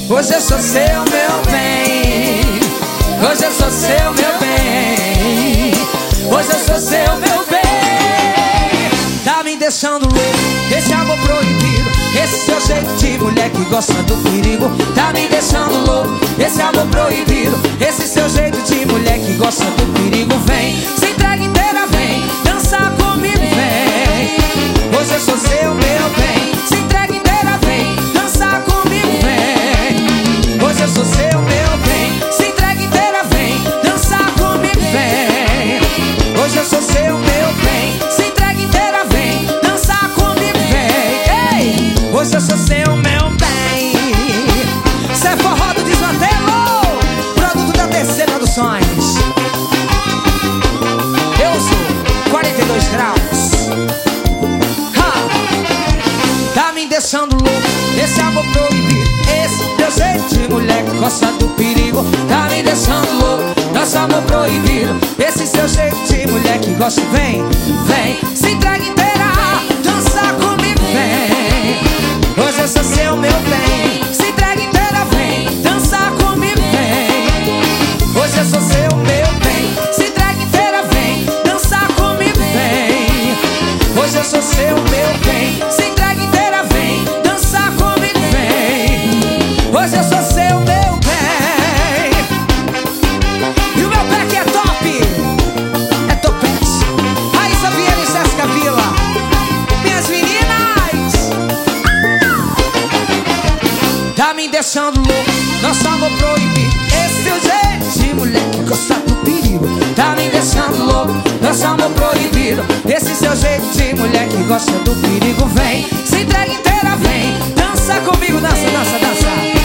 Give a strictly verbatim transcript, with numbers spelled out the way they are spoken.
Hoje eu sou seu, meu bem. Hoje eu sou seu, meu bem. Hoje eu sou seu, meu bem. Tá me deixando louco, esse amor proibido, esse seu jeito de mulher que gosta do perigo. Tá me deixando louco, esse amor proibido, esse seu jeito de mulher que gosta do perigo. Vem, se entrega inteira, vem dançar comigo, vem. Hoje eu sou seu, meu bem. Se entrega inteira, vem dançar comigo, vem. Hoje eu sou seu, meu bem. Se entrega inteira, vem dançar comigo, vem. Hoje eu sou seu, meu bem. Se entrega inteira, vem dançar comigo, vem. Ei! Hoje eu sou seu, meu bem. Cê é forró do Desmantelo, produto da Terceira Produções. Eu sou quarenta e dois graus. Ha! Tá me deixando louco, esse amor proibido, esse teu jeito de mulher que gosta do perigo. Tá me deixando louco, nosso amor proibido, esse seu jeito de mulher que gosta. Vem, vem, se entrega inteira, dança comigo, vem. Hoje eu sou seu, meu bem. Se entrega inteira, vem dançar comigo, vem. Hoje eu sou seu, meu bem. Se entrega inteira, vem dançar comigo, vem. Hoje eu sou seu, meu bem. Se entrega inteira, vem dançar comigo, vem. Hoje eu sou seu, meu bem. E o meu pack é top, é Topex. Raíssa Vieira e Jéssica Vila, minhas meninas. Tá me deixando louco, nosso amor proibido, esse seu jeito de mulher que gosta do perigo. Tá me deixando louco, nosso amor proibido, esse seu jeito de mulher que gosta do perigo. Vem, se entrega inteira, vem dança comigo, dança, dança, dança.